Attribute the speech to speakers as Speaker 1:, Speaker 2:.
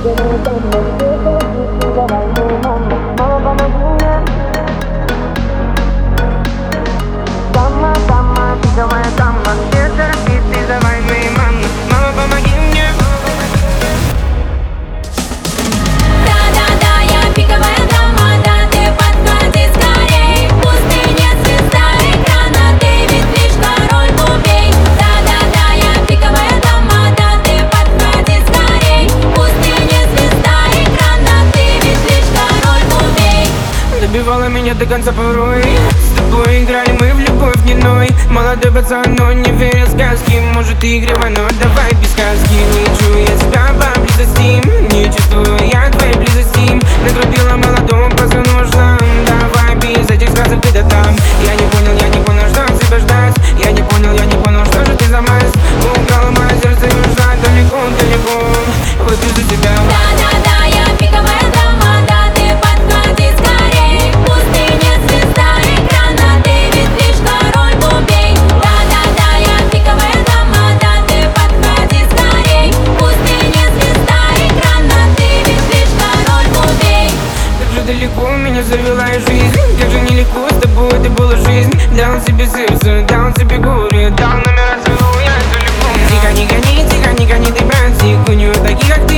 Speaker 1: Дама, дама, пиковая дама, все торопит, ты давай моей маме. Мама, помоги мне.
Speaker 2: Да-да-да, я пиковая дама, да ты подходи скорей. В пустыне звезда экрана, ты ведь лишь король кубей. Да-да-да, я пиковая дама, да ты подходи скорей. В пустыне звезда экрана, ты ведь лишь король кубей.
Speaker 1: Добивала меня до конца порой. С тобой играли мы в любовь дневной. Молодой пацан, но не верил в сказки. Может ты игривая, но давай без сказки. Не чую я тебя поблизости, не чувствую я твоей близости. Нагрубила молодому пацану нужно. Давай без этих сказок ты да там. Я не понял, что тебя ждать. Я не понял, что же ты за мазь. Украла мое сердце и ушла далеко, далеко. Выпью за тебя.
Speaker 2: Да-да-да, я пиковая дама, да ты подходи скорей. В пустыне звезда экрана, ты ведь лишь король кубей. Да-да-да, я пиковая дама, да ты подходи скорей. В пустыне звезда экрана, ты ведь лишь король кубей.
Speaker 1: Как же далеко меня завела и жизнь. Как же нелегко с тобой это была жизнь. Дал себе сердце, дал тебе горе, дал номера целую я за любовь. Тихо, не гони, ты братик. У нее таких, как ты,